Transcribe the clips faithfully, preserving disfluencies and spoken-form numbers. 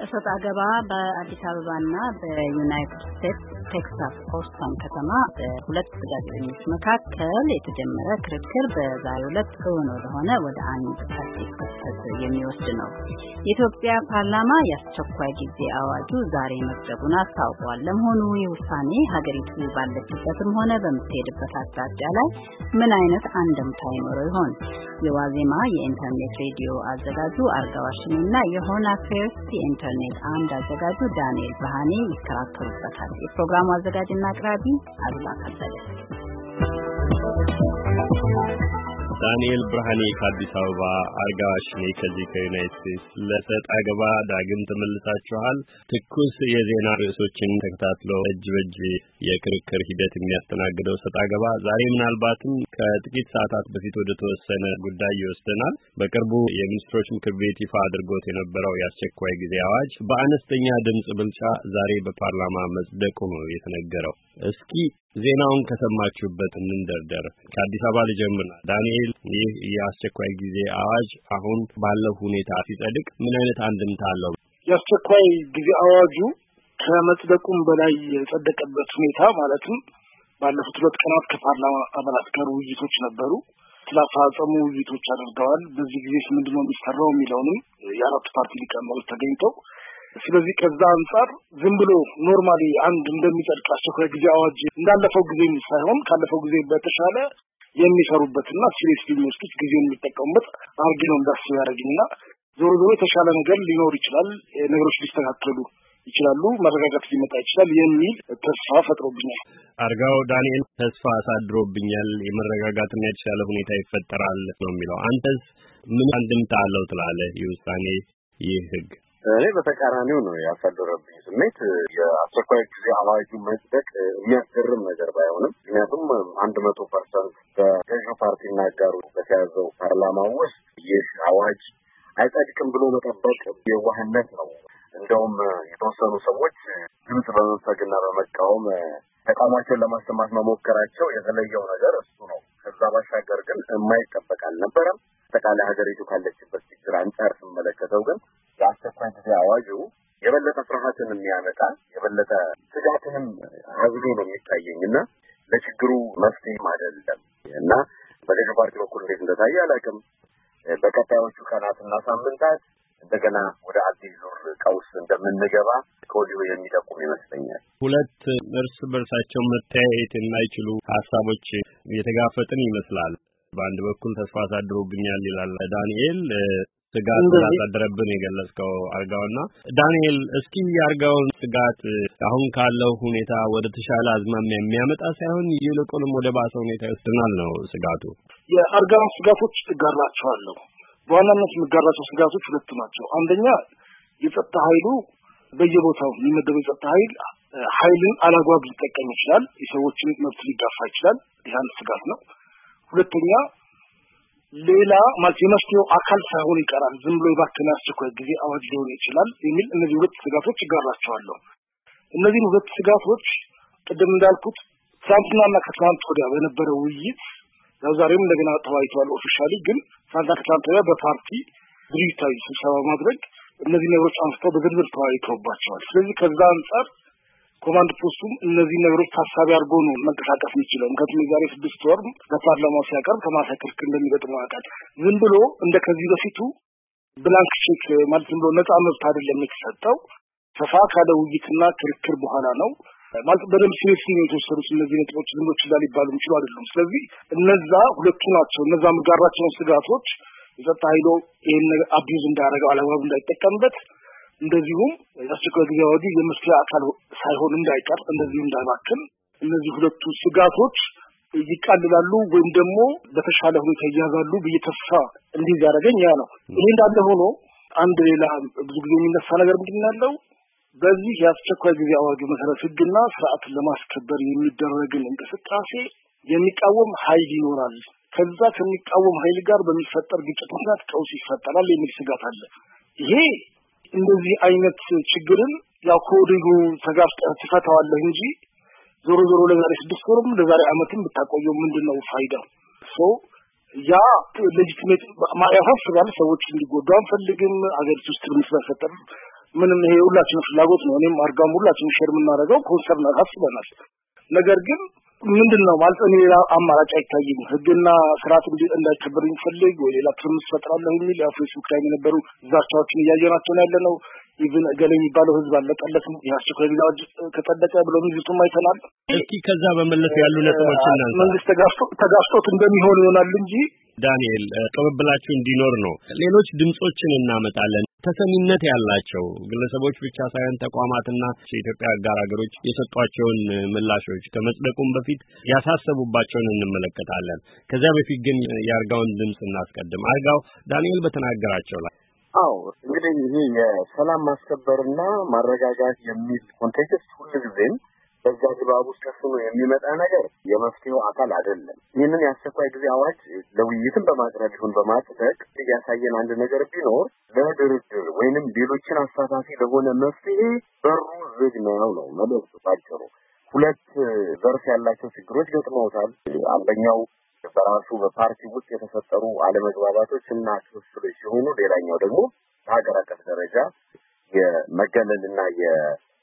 ሰጣ ገባ በአዲስ አበባና በዩናይትድ ስቴትስ ቴክሳስ ኦስተን ከተማ በሁለት ጋዜጠኞች መካከል የተጀመረ ክርክር በዛሬው ዕለት እውን ሆነ ወደ አንድ አዲስ ክስተት የሚወስድ ነው። የኢትዮጵያ ፓርላማ የአስቸኳይ ጊዜ አዋጁ ዛሬ መጽደቁን አስታውቋል። ለመሆኑ ይህ ውሳኔ ሀገሪቱ ባለችበትም ሆነ በምትሄድበት አቅጣጫ ላይ ምን አይነት አንድምታ ይኖረው ይሆን? የዋዜማ የኢንተርኔት ሬዲዮ አዘጋጁ አርጋዋሽንና የሆነ አፌርስ የኢንተርኔት አንድ አዘጋጁ ዳንኤል ብርሃኔ ይከራከሩበታል። የፕሮግራሙ አዘጋጅና አቅራቢ አሉላ ከበደ። ዳንኤል ብርሃኔ ከአዲስ አበባ፣ አርጋዋሽኔ ከዚህ ከዩናይትድ ስቴትስ ለሰጥ አገባ ዳግም ተመልሳችኋል። ትኩስ የዜና ርዕሶችን ተከታትሎ እጅ በእጅ የክርክር ሂደት የሚያስተናግደው ሰጥ አገባ ዛሬ ምናልባትም ከጥቂት ሰዓታት በፊት ወደ ተወሰነ ጉዳይ ይወስደናል። በቅርቡ የሚኒስትሮች ምክር ቤት ይፋ አድርጎት የነበረው የአስቸኳይ ጊዜ አዋጅ በአነስተኛ ድምጽ ብልጫ ዛሬ በፓርላማ መጽደቁ ነው የተነገረው። እስኪ ዜናውን ከሰማችሁበት እንደርደር። ከአዲስ አበባ ልጀምር። ዳንኤል፣ ይህ የአስቸኳይ ጊዜ አዋጅ አሁን ባለው ሁኔታ ሲጸድቅ ምን አይነት አንድምታ አለው? የአስቸኳይ ጊዜ አዋጁ ከመጽደቁም በላይ የጸደቀበት ሁኔታ ማለትም ባለፉት ሁለት ቀናት ከፓርላማ አባላት ጋር ውይይቶች ነበሩ። ስላፋጸሙ ውይይቶች አድርገዋል። በዚህ ጊዜ ምንድነው የሚሰራው የሚለውንም የአራት ፓርቲ ሊቀመንበሮች ተገኝተው ስለዚህ ከዛ አንፃር ዝም ብሎ ኖርማሊ አንድ እንደሚጸድቅ አስቸኳይ ጊዜ አዋጅ እንዳለፈው ጊዜ ሳይሆን ካለፈው ጊዜ በተሻለ የሚሰሩበትና ሲሪየስ የሚወስዱት ጊዜ የሚጠቀሙበት አርጊ ነው እንዳስብ ያደርግኝና ዞሮ ዞሮ የተሻለ ነገር ሊኖር ይችላል፣ ነገሮች ሊስተካከሉ ይችላሉ፣ መረጋጋት ሊመጣ ይችላል የሚል ተስፋ ፈጥሮብኛል። አርጋው፣ ዳንኤል ተስፋ አሳድሮብኛል፣ የመረጋጋትና የተሻለ ሁኔታ ይፈጠራል ነው የሚለው። አንተስ ምን አንድምታ አለው ትላለህ ይህ ውሳኔ፣ ይህ ህግ? እኔ በተቃራኒው ነው ያሳደረብኝ ስሜት። የአስቸኳይ ጊዜ አዋጁ መጽደቅ የሚያስገርም ነገር ባይሆንም ምክንያቱም አንድ መቶ ፐርሰንት በገዢው ፓርቲና አጋሩ በተያዘው ፓርላማ ውስጥ ይህ አዋጅ አይጸድቅም ብሎ መጠበቅ የዋህነት ነው። እንደውም የተወሰኑ ሰዎች ድምጽ በመንፈግና በመቃወም ተቃውሟቸውን ለማሰማት መሞከራቸው የተለየው ነገር እሱ ነው። ከዛ ባሻገር ግን የማይጠበቅ አልነበረም። አጠቃላይ ሀገሪቱ ካለችበት ችግር አንጻር ስመለከተው ግን የአስቸኳይ ጊዜ አዋጁ የበለጠ ፍርሃትን የሚያመጣ የበለጠ ስጋትንም አዝሎ ነው የሚታየኝና ለችግሩ መፍትሄም አይደለም እና በገዢው ፓርቲ በኩል እንዴት እንደታየ አላውቅም። በቀጣዮቹ ቀናትና ሳምንታት እንደገና ወደ አዲስ ዙር ቀውስ እንደምንገባ ከወዲሁ የሚጠቁም ይመስለኛል። ሁለት እርስ በርሳቸው መተያየት የማይችሉ ሀሳቦች የተጋፈጥን ይመስላል። በአንድ በኩል ተስፋ አሳድሮብኛል ይላል ዳንኤል፣ ስጋት እንዳሳደረብን የገለጽከው አርጋውና። ዳንኤል፣ እስኪ ያርጋውን ስጋት አሁን ካለው ሁኔታ ወደ ተሻለ አዝማሚያ የሚያመጣ ሳይሆን ይልቁንም ወደ ባሰ ሁኔታ ይወስደናል ነው ስጋቱ። የአርጋውን ስጋቶች እጋራቸዋለሁ። በዋናነት የሚጋራቸው ስጋቶች ሁለት ናቸው። አንደኛ የጸጥታ ኃይሉ በየቦታው የሚመደበው የጸጥታ ኃይል ኃይልን አላግባብ ሊጠቀም ይችላል፣ የሰዎችን መብት ሊጋፋ ይችላል። ይህ አንድ ስጋት ነው። ሁለተኛ ሌላ ማለት የመፍትሄው አካል ሳይሆን ይቀራል፣ ዝም ብሎ የባከነ አስቸኳይ ጊዜ አዋጅ ሊሆን ይችላል የሚል እነዚህ ሁለት ስጋቶች ይጋራቸዋለሁ። እነዚህ ሁለት ስጋቶች ቅድም እንዳልኩት ትናንትናና ከትናንት ወዲያ በነበረው ውይይት ያው ዛሬም እንደገና ተወያይተዋል። ኦፊሻሊ ግን ትናንትና ከትናንት ወዲያ በፓርቲ ድርጅታዊ ስብሰባ ማድረግ እነዚህ ነገሮች አንስተው በዝርዝር ተወያይተውባቸዋል። ስለዚህ ከዛ አንጻር ኮማንድ ፖስቱም እነዚህ ነገሮች ታሳቢ አድርጎ ነው መንቀሳቀስ የሚችለው። ምክንያቱም የዛሬ ስድስት ወር ለፓርላማው ሲያቀርብ ከማሳከር እንደሚገጥመው ያውቃል። ዝም ብሎ እንደ ከዚህ በፊቱ ብላንክ ቼክ ማለት ዝም ብሎ ነፃ መብት አይደለም የተሰጠው። ሰፋ ካለ ውይይትና ክርክር በኋላ ነው ማለት በደንብ ሲሪየስ ነው የተወሰዱት እነዚህ ነጥቦች ዝም ብሎ ችላ ሊባሉ የሚችሉ አይደሉም። ስለዚህ እነዛ ሁለቱ ናቸው። እነዛ መጋራቸውን ስጋቶች የጸጥታ ኃይሉ ይህን ነገር አቢዩዝ እንዳያደርገው አላግባብ እንዳይጠቀምበት፣ እንደዚሁም የአስቸኳይ ጊዜ አዋጁ የመፍትሄ አካል ሳይሆን እንዳይቀር እንደዚሁ እንዳይባክን እነዚህ ሁለቱ ስጋቶች ይቃልላሉ ወይም ደግሞ በተሻለ ሁኔታ ይያዛሉ ብዬ ተስፋ እንዲህ ያደረገኝ ያ ነው። ይሄ እንዳለ ሆኖ አንድ ሌላ ብዙ ጊዜ የሚነሳ ነገር ምንድን ነው? በዚህ የአስቸኳይ ጊዜ አዋጁ መሰረት ህግና ስርዓትን ለማስከበር የሚደረግን እንቅስቃሴ የሚቃወም ኃይል ይኖራል። ከዛ ከሚቃወም ኃይል ጋር በሚፈጠር ግጭት ምክንያት ቀውስ ይፈጠራል የሚል ስጋት አለ። ይሄ እንደዚህ አይነት ችግርን ያው ኮዲጉ ተጋፍጠህ ትፈታዋለህ እንጂ ዞሮ ዞሮ ለዛሬ ስድስት ወርም ለዛሬ አመትም ብታቆየው ምንድነው ፋይዳው? ሶ ያ ሌጂቲሜት ማያፈስባል ሰዎች እንዲጎዱ አንፈልግም። አገሪቱ ውስጥ ምንፈጠር ምንም ይሄ ሁላችንም ፍላጎት ነው። እኔም አርጋም ሁላችንም ሼር የምናደርገው ኮንሰርን አስበናል። ነገር ግን ምንድነው ማለት እኔ ሌላ አማራጭ አይታይም። ህግና ስርዓት እንዳይከበር የሚፈልግ ወይ ሌላ ትርምስ ፈጥራለሁ የሚል የፌስቡክ ላይ የነበሩ ዛቻዎችን እያየናቸው ነው ያለነው። ኢቭን ገለ የሚባለው ህዝብ አለቀለት ያስቸኳይ ጊዜ አዋጅ ከጸደቀ ብሎ ምዝቱም አይተናል። እስኪ ከዛ በመለስ ያሉ ነጥቦችን እናንሳ። መንግስት ተጋፍቶ ተጋፍቶት እንደሚሆን ይሆናል እንጂ ዳንኤል ቅብብላችሁ እንዲኖር ነው። ሌሎች ድምጾችን እናመጣለን። ተሰሚነት ያላቸው ግለሰቦች ብቻ ሳይሆን ተቋማትና የኢትዮጵያ አጋር ሀገሮች የሰጧቸውን ምላሾች ከመጽደቁም በፊት ያሳሰቡባቸውን እንመለከታለን። ከዚያ በፊት ግን የአርጋውን ድምጽ እናስቀድም። አርጋው ዳንኤል በተናገራቸው ላይ አዎ እንግዲህ ይሄ የሰላም ማስከበርና ማረጋጋት የሚል ኮንቴክስት ሁልጊዜም በዛ ግባብ ውስጥ ተስኖ የሚመጣ ነገር የመፍትሄው አካል አይደለም። ይህንን የአስቸኳይ ጊዜ አዋጅ ለውይይትም በማቅረብ ይሁን በማጽደቅ ያሳየን አንድ ነገር ቢኖር ለድርድር ወይንም ሌሎችን አሳታፊ ለሆነ መፍትሄ በሩ ዝግ ነው ነው መልእክቱ ባጭሩ። ሁለት ዘርፍ ያላቸው ችግሮች ገጥመውታል። አንደኛው በራሱ በፓርቲ ውስጥ የተፈጠሩ አለመግባባቶች እና ክፍፍሎች ሲሆኑ፣ ሌላኛው ደግሞ በሀገር አቀፍ ደረጃ የመገለልና የ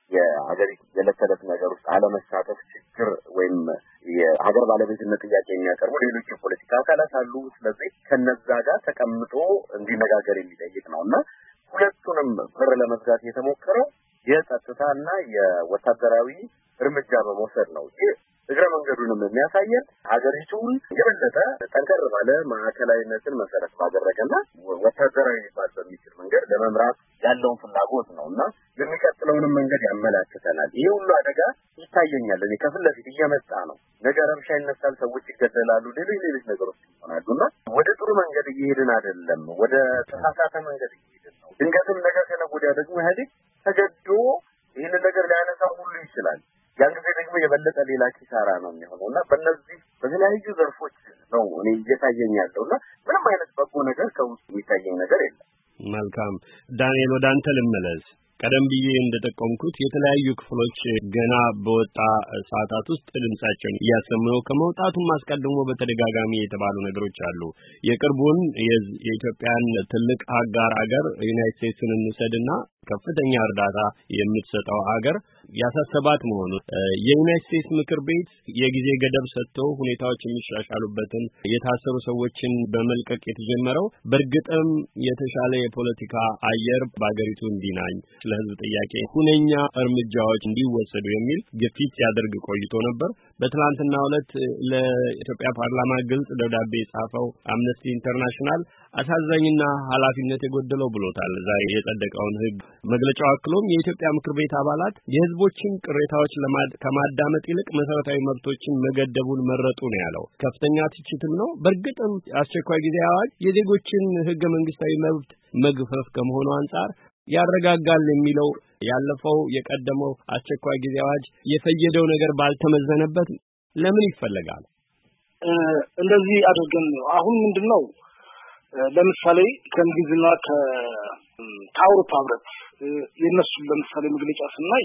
የሀገሪቱ የዕለት ተዕለት ነገር ውስጥ አለመሳተፍ ችግር ወይም የሀገር ባለቤትነት ጥያቄ የሚያቀርቡ ሌሎች የፖለቲካ አካላት አሉ። ስለዚህ ከነዛ ጋር ተቀምጦ እንዲነጋገር የሚጠይቅ ነውና ሁለቱንም በር ለመዝጋት የተሞከረው የጸጥታና የወታደራዊ እርምጃ በመውሰድ ነው። ይህ እግረ መንገዱንም የሚያሳየን ሀገሪቱን የበለጠ ጠንከር ባለ ማዕከላዊነትን መሰረት ባደረገና ወታደራዊ ሊባል በሚችል መንገድ ለመምራት ያለውን ፍላጎት ነውና የሚቀጥለውንም መንገድ ያመላክተናል። ይሄ ሁሉ አደጋ ይታየኛል። እኔ ከፊት ለፊት እየመጣ ነው። ነገ ረብሻ ይነሳል፣ ሰዎች ይገደላሉ፣ ሌሎች ሌሎች ነገሮች ይሆናሉና ወደ ጥሩ መንገድ እየሄድን አይደለም፣ ወደ ተሳሳተ መንገድ እየሄድን ነው። ድንገትም ነገር ከነገ ወዲያ ደግሞ ኢህአዴግ ተገዶ ይህንን ነገር ሊያነሳው ሁሉ ይችላል። ያን ጊዜ ደግሞ የበለጠ ሌላ ኪሳራ ነው የሚሆነውና በእነዚህ በተለያዩ ዘርፎች ነው እኔ እየታየኝ ያለውና ምንም አይነት በጎ ነገር ከውስጥ የሚታየኝ ነገር የለም። መልካም ዳንኤል፣ ወደ አንተ ልመለስ። ቀደም ብዬ እንደጠቆምኩት የተለያዩ ክፍሎች ገና በወጣ ሰዓታት ውስጥ ድምጻቸውን እያሰሙ ነው። ከመውጣቱም አስቀድሞ በተደጋጋሚ የተባሉ ነገሮች አሉ። የቅርቡን የኢትዮጵያን ትልቅ አጋር አገር ዩናይትድ ስቴትስን እንውሰድና ከፍተኛ እርዳታ የምትሰጠው አገር ያሳሰባት መሆኑ የዩናይትድ ስቴትስ ምክር ቤት የጊዜ ገደብ ሰጥቶ ሁኔታዎች የሚሻሻሉበትን የታሰሩ ሰዎችን በመልቀቅ የተጀመረው በእርግጥም የተሻለ የፖለቲካ አየር በአገሪቱ እንዲናኝ ለህዝብ ጥያቄ ሁነኛ እርምጃዎች እንዲወሰዱ የሚል ግፊት ሲያደርግ ቆይቶ ነበር። በትናንትናው ዕለት ለኢትዮጵያ ፓርላማ ግልጽ ደብዳቤ የጻፈው አምነስቲ ኢንተርናሽናል አሳዛኝና ኃላፊነት የጎደለው ብሎታል ዛሬ የጸደቀውን ህግ። መግለጫው አክሎም የኢትዮጵያ ምክር ቤት አባላት የህዝቦችን ቅሬታዎች ከማዳመጥ ይልቅ መሰረታዊ መብቶችን መገደቡን መረጡ ነው ያለው። ከፍተኛ ትችትም ነው። በእርግጥም አስቸኳይ ጊዜ አዋጅ የዜጎችን ህገ መንግስታዊ መብት መግፈፍ ከመሆኑ አንጻር ያረጋጋል የሚለው ያለፈው የቀደመው አስቸኳይ ጊዜ አዋጅ የፈየደው ነገር ባልተመዘነበት ለምን ይፈልጋል? እንደዚህ አድርገን ነው አሁን ምንድነው ለምሳሌ ከእንግሊዝና ከአውሮፓ ህብረት የነሱ ለምሳሌ መግለጫ ስናይ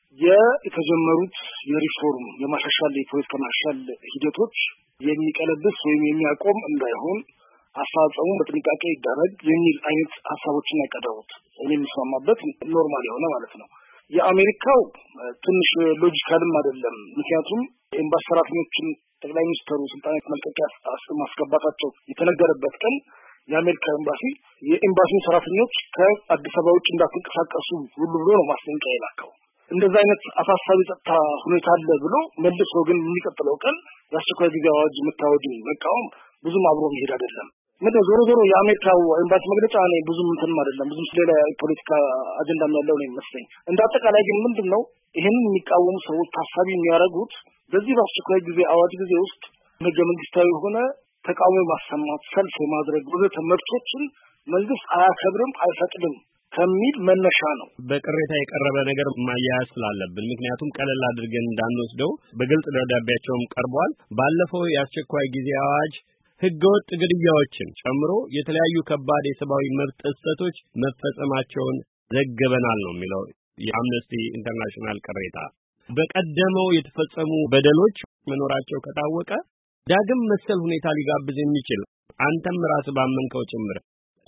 የተጀመሩት የሪፎርም የማሻሻል የፖለቲካ ማሻሻል ሂደቶች የሚቀለብስ ወይም የሚያቆም እንዳይሆን አፈጻጸሙ በጥንቃቄ ይደረግ የሚል አይነት ሀሳቦችን ያቀረቡት እኔ የምስማማበት ኖርማል የሆነ ማለት ነው። የአሜሪካው ትንሽ ሎጂካልም አይደለም። ምክንያቱም ኤምባሲ ሰራተኞችን ጠቅላይ ሚኒስትሩ ስልጣን መልቀቂያ ማስገባታቸው የተነገረበት ቀን የአሜሪካ ኤምባሲ የኤምባሲ ሰራተኞች ከአዲስ አበባ ውጭ እንዳትንቀሳቀሱ ሁሉ ብሎ ነው ማስጠንቀቂያ የላከው። እንደዛ አይነት አሳሳቢ ጸጥታ ሁኔታ አለ ብሎ መልሶ ግን የሚቀጥለው ቀን የአስቸኳይ ጊዜ አዋጅ መታወጅን መቃወም ብዙም አብሮ መሄድ አይደለም። ምንድነው ዞሮ ዞሮ የአሜሪካው ኤምባሲ መግለጫ ነው ብዙም እንትን አይደለም፣ ብዙም ሌላ ፖለቲካ አጀንዳ ያለው ነው የሚመስለኝ። እንዳጠቃላይ ግን ምንድነው ይሄንን የሚቃወሙ ሰዎች ታሳቢ የሚያደርጉት በዚህ በአስቸኳይ ጊዜ አዋጅ ጊዜ ውስጥ ህገ መንግስታዊ ሆነ ተቃውሞ ማሰማት፣ ሰልፍ ማድረግ ወዘተ መብቶችን መንግስት አያከብርም አይፈቅድም ከሚል መነሻ ነው። በቅሬታ የቀረበ ነገር ማያያዝ ስላለብን ምክንያቱም ቀለል አድርገን እንዳንወስደው በግልጽ ደብዳቤያቸውም ቀርቧል። ባለፈው የአስቸኳይ ጊዜ አዋጅ ህገወጥ ግድያዎችን ጨምሮ የተለያዩ ከባድ የሰብአዊ መብት ጥሰቶች መፈጸማቸውን ዘግበናል ነው የሚለው የአምነስቲ ኢንተርናሽናል ቅሬታ። በቀደመው የተፈጸሙ በደሎች መኖራቸው ከታወቀ ዳግም መሰል ሁኔታ ሊጋብዝ የሚችል አንተም ራስህ ባመንከው ጭምር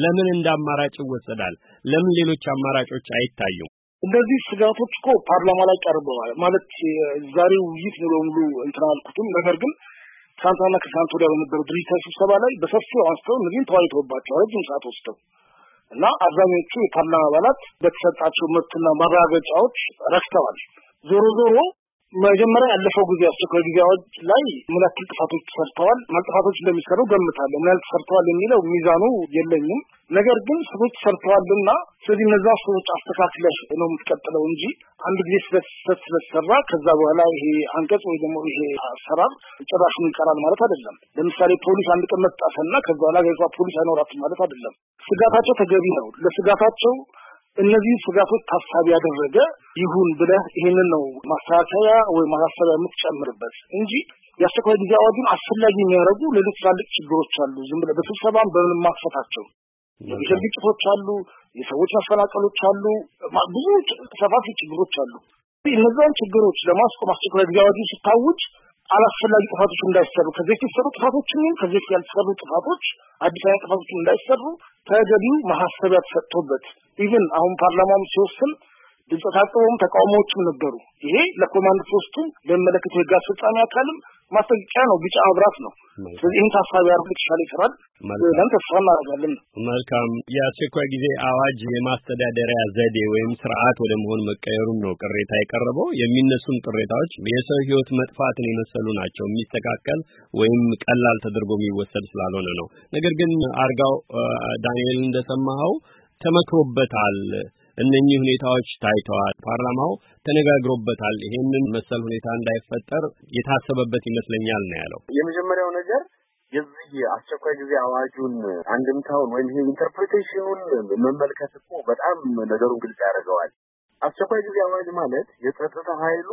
ለምን እንደ አማራጭ ይወሰዳል? ለምን ሌሎች አማራጮች አይታዩም? እንደዚህ ስጋቶች እኮ ፓርላማ ላይ ቀርበዋል። ማለት ዛሬው ውይይት ሙሉ ሙሉ እንትን አልኩትም። ነገር ግን ትናንትና ከትናንት ወዲያ በነበረው ድርጅታዊ ስብሰባ ላይ በሰፊው አንስተው እነዚህን ተወያይተውባቸዋል ረጅም ሰዓት ወስደው እና አብዛኞቹ የፓርላማ አባላት በተሰጣቸው መብትና ማረጋገጫዎች ረክተዋል። ዞሮ ዞሮ መጀመሪያ ያለፈው ጊዜ አስቸኳይ ጊዜ አዋጅ ላይ ምን ያክል ጥፋቶች ተሰርተዋል፣ ምን ጥፋቶች እንደሚሰሩ ገምታለሁ። ምን ያህል ተሰርተዋል የሚለው ሚዛኑ የለኝም። ነገር ግን ሰዎች ሰርተዋልና ስለዚህ እነዛ ሰዎች አስተካክለሽ ነው የምትቀጥለው እንጂ አንድ ጊዜ ስለተሰጥ ስለተሰራ ከዛ በኋላ ይሄ አንቀጽ ወይ ደግሞ ይሄ አሰራር ጭራሹን ይቀራል ማለት አይደለም። ለምሳሌ ፖሊስ አንድ ቀን መጣፈና ከዛ በኋላ ገዛ ፖሊስ አይኖራትም ማለት አይደለም። ስጋታቸው ተገቢ ነው። ለስጋታቸው እነዚህ ስጋቶች ታሳቢ ያደረገ ይሁን ብለህ ይሄንን ነው ማስተካከያ ወይ ማሳሰቢያ የምትጨምርበት እንጂ የአስቸኳይ ጊዜ አዋጁን አስፈላጊ የሚያደርጉ ሌሎች ትላልቅ ችግሮች አሉ። ዝም ብለህ በስብሰባም በምን ማክፈታቸው የብሔር ግጭቶች አሉ፣ የሰዎች መፈናቀሎች አሉ፣ ብዙ ሰፋፊ ችግሮች አሉ። እነዛን ችግሮች ለማስቆም አስቸኳይ ጊዜ አዋጁ ሲታወጅ አላስፈላጊ ጥፋቶች እንዳይሰሩ ከዚህ የተሰሩ ጥፋቶችን ከዚህ ያልተሰሩ ጥፋቶች አዲስ አይነት ጥፋቶች እንዳይሰሩ ተገቢው ማሳሰቢያ ተሰጥቶበት ኢቭን አሁን ፓርላማው ሲወስን ድምፅ ታቅቦም ተቃውሞዎችም ነበሩ። ይሄ ለኮማንድ ፖስቱም ለመለከቱ የህግ አስፈጻሚ አካልም ማስጠንቀቂያ ነው፣ ቢጫ መብራት ነው። ስለዚህ ይህን ታሳቢ አድርጎ የተሻለ ይሰራል ብለን ተስፋ እናደርጋለን። መልካም። የአስቸኳይ ጊዜ አዋጅ የማስተዳደሪያ ዘዴ ወይም ስርዓት ወደ መሆን መቀየሩን ነው ቅሬታ የቀረበው። የሚነሱን ቅሬታዎች የሰው ህይወት መጥፋትን የመሰሉ ናቸው፣ የሚስተካከል ወይም ቀላል ተደርጎ የሚወሰድ ስላልሆነ ነው። ነገር ግን አርጋው ዳንኤል እንደሰማኸው ተመክሮበታል፣ እነኚህ ሁኔታዎች ታይተዋል፣ ፓርላማው ተነጋግሮበታል፣ ይሄንን መሰል ሁኔታ እንዳይፈጠር የታሰበበት ይመስለኛል ነው ያለው። የመጀመሪያው ነገር የዚህ አስቸኳይ ጊዜ አዋጁን አንድምታውን ወይም ይሄ ኢንተርፕሪቴሽኑን መመልከት እኮ በጣም ነገሩን ግልጽ ያደርገዋል። አስቸኳይ ጊዜ አዋጅ ማለት የጸጥታ ኃይሉ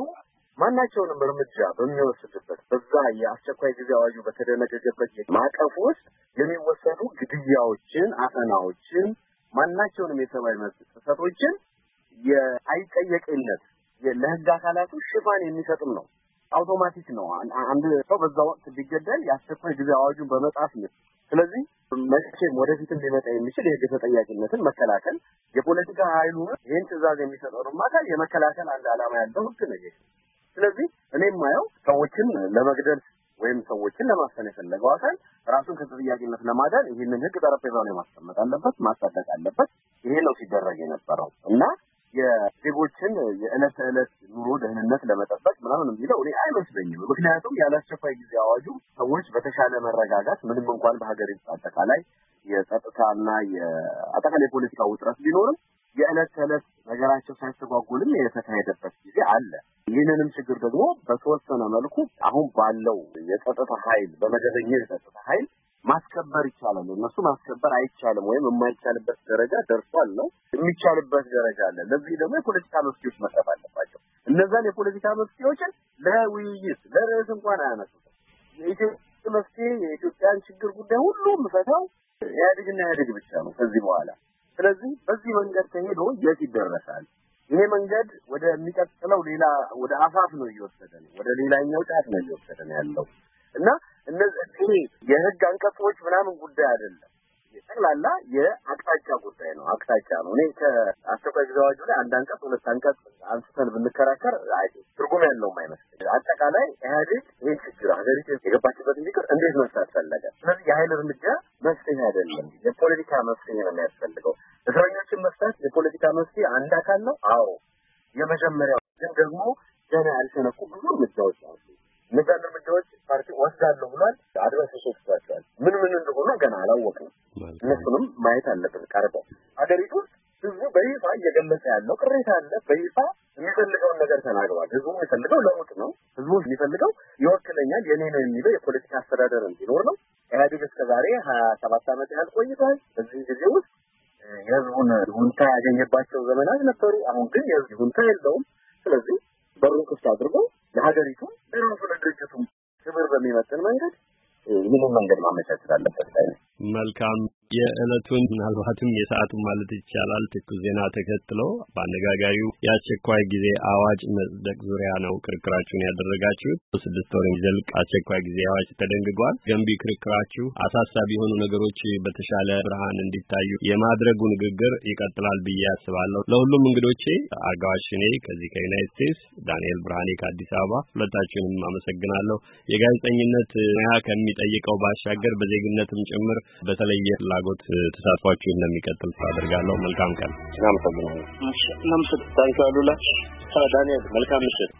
ማናቸውንም እርምጃ በሚወስድበት በዛ የአስቸኳይ ጊዜ አዋጁ በተደነገገበት ማዕቀፍ ውስጥ የሚወሰዱ ግድያዎችን፣ አፈናዎችን፣ ማናቸውንም የሰብአዊ መብት ጥሰቶችን የአይጠየቅነት ለህግ አካላቱ ሽፋን የሚሰጥም ነው። አውቶማቲክ ነው። አንድ ሰው በዛ ወቅት ቢገደል የአስቸኳይ ጊዜ አዋጁን በመጣስ ነው። ስለዚህ መቼም ወደፊትም ሊመጣ የሚችል የህግ ተጠያቂነትን መከላከል የፖለቲካ ኃይሉ ይህን ትዕዛዝ የሚሰጠው ማካል የመከላከል አንድ ዓላማ ያለው ህግ ነው። ስለዚህ እኔም ማየው ሰዎችን ለመግደል ወይም ሰዎችን ለማፈን የፈለገው አካል ራሱን ከተጠያቂነት ለማዳን ይህንን ህግ ጠረጴዛው ላይ ማስቀመጥ አለበት፣ ማሳደግ አለበት። ይሄ ነው ሲደረግ የነበረው እና የዜጎችን የዕለት ተዕለት ኑሮ ደህንነት ለመጠበቅ ምናምን የሚለው እኔ አይመስለኝም። ምክንያቱም ያለ አስቸኳይ ጊዜ አዋጁ ሰዎች በተሻለ መረጋጋት ምንም እንኳን በሀገሪቱ አጠቃላይ የጸጥታና የአጠቃላይ የፖለቲካ ውጥረት ቢኖርም የዕለት ተዕለት ነገራቸው ሳይስተጓጎልም የተካሄደበት ጊዜ አለ። ይህንንም ችግር ደግሞ በተወሰነ መልኩ አሁን ባለው የጸጥታ ኃይል በመደበኛ የጸጥታ ኃይል ማስከበር ይቻላል። እነሱ ማስከበር አይቻልም ወይም የማይቻልበት ደረጃ ደርሷል ነው። የሚቻልበት ደረጃ አለ። ለዚህ ደግሞ የፖለቲካ መፍትሄዎች መቅረብ አለባቸው። እነዛን የፖለቲካ መፍትሄዎችን ለውይይት ለርዕስ እንኳን አያነሱትም። የኢትዮጵያ መፍትሄ የኢትዮጵያን ችግር ጉዳይ ሁሉ ምፈታው ኢህአዴግና ኢህአዴግ ብቻ ነው ከዚህ በኋላ። ስለዚህ በዚህ መንገድ ተሄዶ የት ይደረሳል? ይሄ መንገድ ወደ የሚቀጥለው ሌላ ወደ አፋፍ ነው እየወሰደ ነው፣ ወደ ሌላኛው ጫፍ ነው እየወሰደ ነው ያለው እና እነዚህ የህግ አንቀጾች ምናምን ጉዳይ አይደለም፣ ጠቅላላ የአቅጣጫ ጉዳይ ነው። አቅጣጫ ነው። እኔ ከአስቸኳይ ጊዜ አዋጁ ላይ አንድ አንቀጽ ሁለት አንቀጽ አንስተን ብንከራከር ትርጉም ያለው አይመስልም። አጠቃላይ ኢህአዴግ ይሄ ችግር ሀገሪቱ የገባችበትን ችግር እንዴት መፍታት ፈለገ? ስለዚህ የኃይል እርምጃ መፍትሄ አይደለም፣ የፖለቲካ መፍትሄ ነው የሚያስፈልገው። እስረኞችን መፍታት የፖለቲካ መፍትሄ አንድ አካል ነው። አዎ የመጀመሪያው ግን ደግሞ ገና ያልተነኩ ብዙ እርምጃዎች አሉ። እነዛን እርምጃዎች ፓርቲ ወስዳለሁ ብሏል። አድረስ ተሰጥቷቸዋል። ምን ምን እንደሆነ ገና አላወቅንም። እነሱንም ማየት አለብን ቀርበው። ሀገሪቱ ህዝቡ በይፋ እየገለጸ ያለው ቅሬታ አለ። በይፋ የሚፈልገውን ነገር ተናግሯል። ህዝቡ የሚፈልገው ለውጥ ነው። ህዝቡ የሚፈልገው ይወክለኛል፣ የኔ ነው የሚለው የፖለቲካ አስተዳደር እንዲኖር ነው። ኢህአዴግ እስከዛሬ ሀያ ሰባት ዓመት ያህል ቆይቷል። በዚህ ጊዜ ውስጥ የህዝቡን ሁንታ ያገኘባቸው ዘመናት ነበሩ። አሁን ግን የህዝቡ ሁንታ የለውም። ስለዚህ በሩን ክፍት አድርጎ ለሀገሪቱ ለራሱ ለድርጅቱ ክብር በሚመጥን መንገድ ይህንን መንገድ ማመቻቸት አለበት። መልካም የዕለቱን ምናልባትም የሰዓቱን ማለት ይቻላል ትኩስ ዜና ተከትሎ በአነጋጋሪው የአስቸኳይ ጊዜ አዋጅ መጽደቅ ዙሪያ ነው ክርክራችሁን ያደረጋችሁት። ስድስት ወር የሚዘልቅ አስቸኳይ ጊዜ አዋጅ ተደንግጓል። ገንቢ ክርክራችሁ አሳሳቢ የሆኑ ነገሮች በተሻለ ብርሃን እንዲታዩ የማድረጉ ንግግር ይቀጥላል ብዬ አስባለሁ። ለሁሉም እንግዶቼ አጋዋሽኔ ከዚህ ከዩናይትድ ስቴትስ፣ ዳንኤል ብርሃኔ ከአዲስ አበባ ሁለታችሁንም አመሰግናለሁ። የጋዜጠኝነት ሙያ ከሚጠይቀው ባሻገር በዜግነትም ጭምር በተለየ ፍላጎት ተሳትፏችሁ እንደሚቀጥል አደርጋለሁ። መልካም ቀን። እናመሰግናለን። እሺ እናመሰግናለን። ታንኪ አሉላ። ዳንኤል መልካም ምሽት።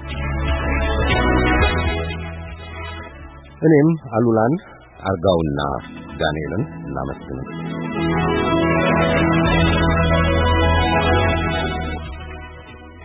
እኔም አሉላን አርጋውና ዳንኤልን እናመስግን።